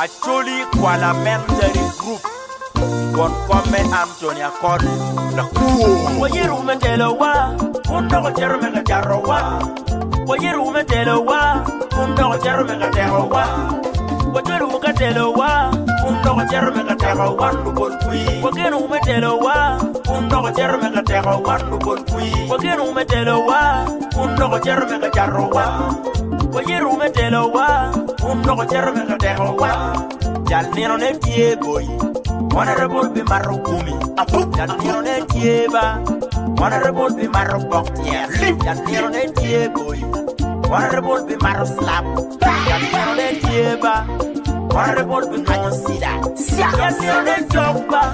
Actually, parliamentary group. One comment Anthony Accord. The cool. What you room and tell a wa? Undo a Jeremy Jarrowa. What you room and tell a wa? Undo a Jeremy Jarrowa. What you room and tell a wa? Undo a Jeremy Jarrowa. Wonderful queen. What you room and tell a wa? Undo a Jeremy Jarrowa. Wonderful queen. What you room and tell a wa? Undo a Jeremy Jarrowa. What you room and tell a wa? Undo a Jeremy Jarrowa. Jalnero ne tie boy. Honorable be Marukumi, a book that near ne tieba. Honorable be Marubok, yes, that near ne tieboy. Honorable be Maruslap, that near ne tieba. Honorable be Consida, that near ne jogba.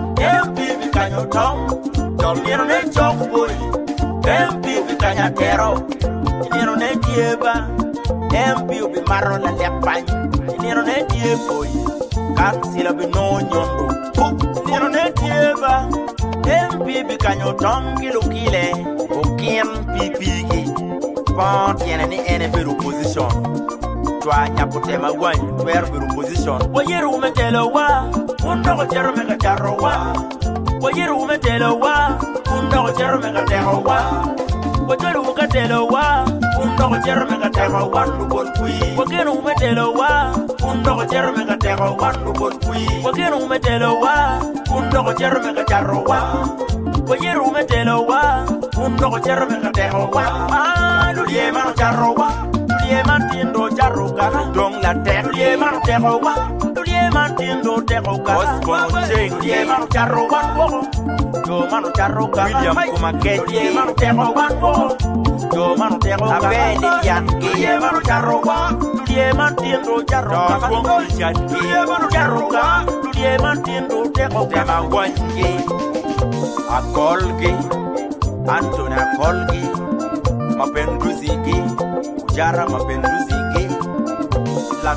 MP be Canyo Tom, don't near ne jogboy. MP be Canya Tero, near ne tieba. MP be Marola Lepan, near ne tieboy. Kansila be no nyondo nero ne tieba MP be kanyo tongi lukile okiem pipigi pon tiene ni ene be opposition twa nyapote magwan twer be opposition oyeru metelo wa undo ko jero mega jarro wa oyeru metelo wa undo ko jero mega jarro wa oyeru metelo wa undo ko jero mega jarro wa ndubol kui oyeru metelo wa undo ko jero mega jarro wa ndubol kui oyeru metelo wa undo ko jero mega jarro wa oyeru metelo wa undo ko jero mega jarro wa lulie mano jarro wa lulie mantindo jarro kana dong la terre lulie mano jarro wa lulie mantindo jarro kana lulie mano jarro wa yo mano jarro kana William Kumaketi lulie mano jarro wa yo mano jarro kana abeli yangi mano jarro wa lulie mantindo jarro kana lulie mano jarro kana lulie mantindo jarro kana wangi akolgi Anthony akolgi mapenduziki ujara mapenduziki la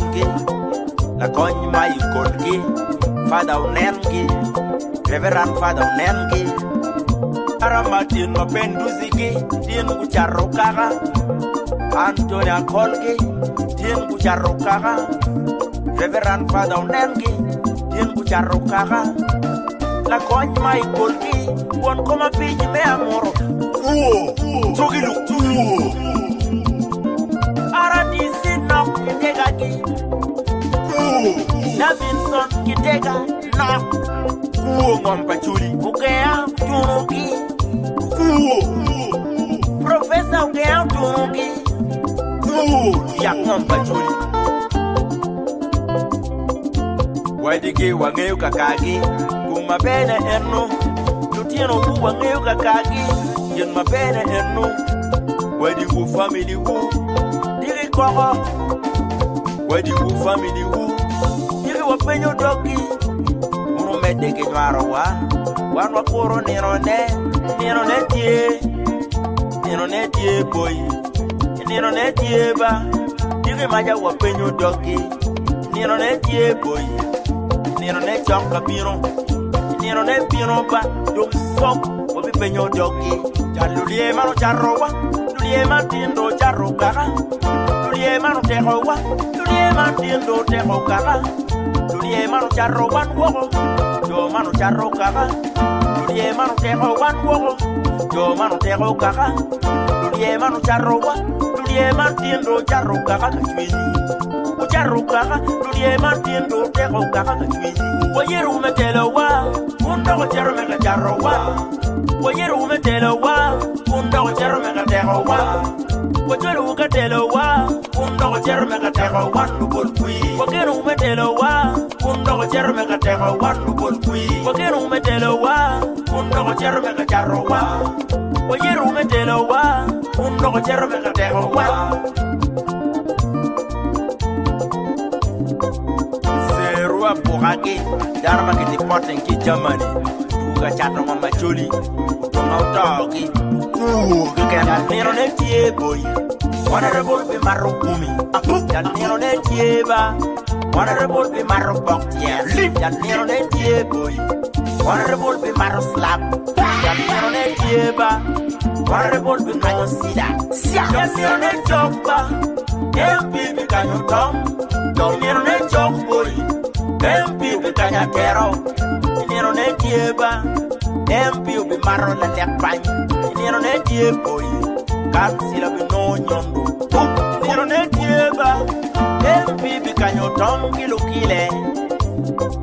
konyi mai kolgi fada unengi reverend fada unengi aramatin mapenduziki tin ujaro kaga Anthony akolgi tin ujaro kaga reverend fada unengi tin ujaro kaga la konyi mai kolgi won koma piji me amoro Togilu Aradisi nok Kidega ki Davidson Kidega nok Ngompa chuli Ukea tunuki Professor ukea tunuki Ya ngompa chuli Wadiki wangeyu kakagi Kumabene enu Lutieno wu wangeyu kakagi Yen ma bene enu Wadi wu family wu Diri koko Wadi wu family wu Diri wapenyo doki Unu medeke nwaro wa Wan wakuro nero ne tie Nero ne tie boy Nero ne tie ba Diri maja wapenyo doki Nero ne tie boy Nero ne chonka piro Nero ne piro ba Dum sok Wabi penyo doki Lulie mano jarrowa, lulie mantindo jarro kara. Lulie mano tehowa, lulie mantindo teho kara. Lulie mano jarrowan woho, yo mano jarro kara. Lulie mano tehowan woho, yo mano teho kara. Lulie mano jarrowa, lulie mantindo jarro kara kachwini. Jarro kara, lulie mantindo teho kara kachwini. Oyeru metelo wa, undo jarro mega jarro wa. Oyeru metelo wa, undo jero mega teho wa. Oyeru metelo wa, undo jero mega teho wa ndubol kui. Oyeru metelo wa, undo jero mega teho wa ndubol kui. Oyeru metelo wa, undo jero mega jarro wa. Oyeru metelo wa, undo jero mega teho wa. Serua Bugaki, darma ki deporten ki Germany. Duga chato mama choli. Autogi, that nero ne tieboy. Honorable be Marukumi, a book that nero ne tieba. Honorable be Marubok, yes, that nero ne tieboy. Honorable be Maruslap, that nero ne tieba. Honorable be Consida, that nero ne jogba. MP bi kanyo tom nero ne chok boy MP bi kanya kero nero ne tieba MP bi maro la lekpan nero ne tie boy kat sila bi no nyondo nero ne tieba MP bi kanyo tom kilukile